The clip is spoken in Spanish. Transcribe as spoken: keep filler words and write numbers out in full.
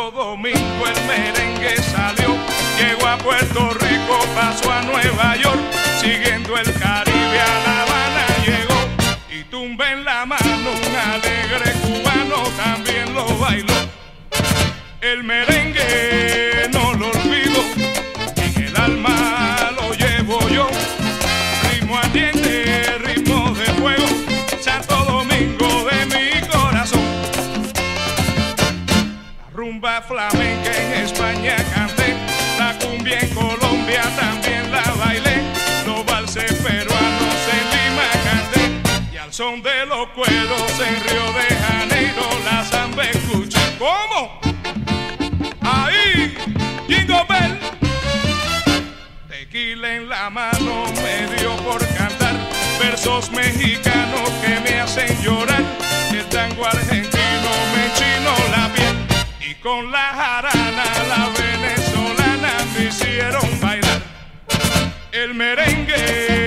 Santo Domingo el merengue salió, llegó a Puerto Rico, pasó a Nueva York, siguiendo el Caribe a La Habana llegó, y tumba en la mano un alegre cubano también lo bailó. El merengue no lo olvido, en el alma lo llevo yo, ritmo ardiente, ritmo de fuego, Santo Domingo de mi corazón. La rumba flamenca en España canté, la cumbia en Colombia también la bailé, los valses peruanos en Lima canté, y al son de los cueros en Río de Janeiro la samba escuché. ¿Cómo? Ahí, Jingle Bell. Tequila en la mano me dio por cantar versos mexicanos que me hacen llorar, el tango argentino me enchinó la piel, y con la jarana la venezolana me hicieron bailar. El merengue